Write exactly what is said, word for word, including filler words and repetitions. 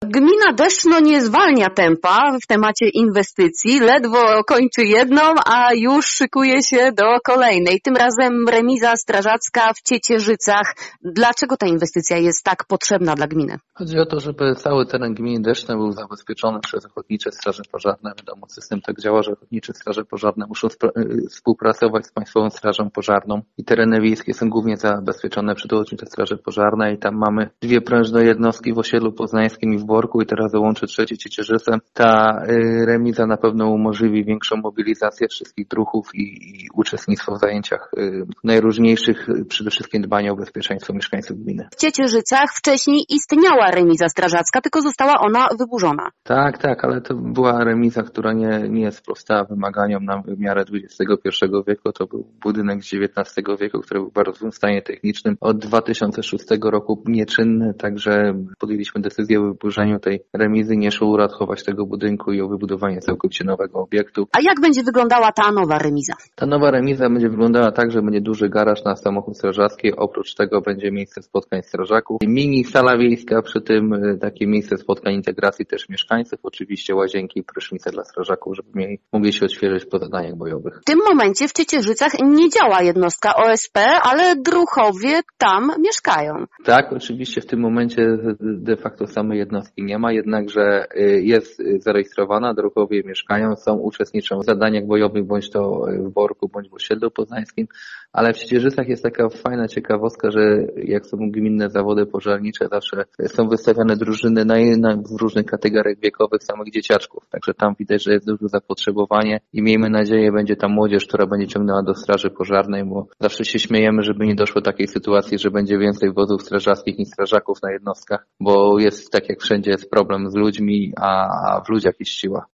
Gmina Deszczno nie zwalnia tempa w temacie inwestycji, ledwo kończy jedną, a już szykuje się do kolejnej. Tym razem remiza strażacka w Ciecierzycach. Dlaczego ta inwestycja jest tak potrzebna dla gminy? Chodzi o to, żeby cały teren gminy Deszczno był zabezpieczony przez ochotnicze straże pożarne. Wiadomo, system tak działa, że ochotnicze straże pożarne muszą współpracować z Państwową Strażą Pożarną i tereny wiejskie są głównie zabezpieczone przez ochotnicze straże pożarne i tam mamy dwie prężne jednostki w osiedlu poznańskim i w Borku i teraz dołączy trzecie Ciecierzyce. Ta y, remiza na pewno umożliwi większą mobilizację wszystkich druhów i, i uczestnictwo w zajęciach y, najróżniejszych, y, przede wszystkim dbanie o bezpieczeństwo mieszkańców gminy. W Ciecierzycach wcześniej istniała remiza strażacka, tylko została ona wyburzona. Tak, tak, ale to była remiza, która nie, nie sprostała wymaganiom na miarę dwudziestego pierwszego wieku. To był budynek z dziewiętnastego wieku, który był w bardzo złym stanie technicznym. Od dwa tysiące szóstego roku nieczynny, także podjęliśmy decyzję o wyburzeniu tej remizy. Nie szło uratować tego budynku i o wybudowanie całkowicie nowego obiektu. A jak będzie wyglądała ta nowa remiza? Ta nowa remiza będzie wyglądała tak, że będzie duży garaż na samochód strażacki. Oprócz tego będzie miejsce spotkań strażaków. Mini sala wiejska, przy tym takie miejsce spotkań integracji też mieszkańców. Oczywiście łazienki i prysznice dla strażaków, żeby mieli, mogli się odświeżyć po zadaniach bojowych. W tym momencie w Ciecierzycach nie działa jednostka O S P, ale druhowie tam mieszkają. Tak, oczywiście w tym momencie de facto samej jednostki nie ma, jednakże jest zarejestrowana, druhowie mieszkają, są, uczestniczą w zadaniach bojowych, bądź to w Borku, bądź w osiedlu poznańskim, ale w Ciecierzycach jest taka fajna ciekawostka, że jak są gminne zawody pożarnicze, zawsze są wystawiane drużyny na, na, w różnych kategoriach wiekowych samych dzieciaczków, także tam widać, że jest duże zapotrzebowanie i miejmy nadzieję, będzie ta młodzież, która będzie ciągnęła do straży pożarnej, bo zawsze się śmiejemy, żeby nie doszło do takiej sytuacji, że będzie więcej wozów strażackich niż strażaków na jednostkach, bo jest tak jak wszędzie jest problem z ludźmi, a w ludziach jest siła.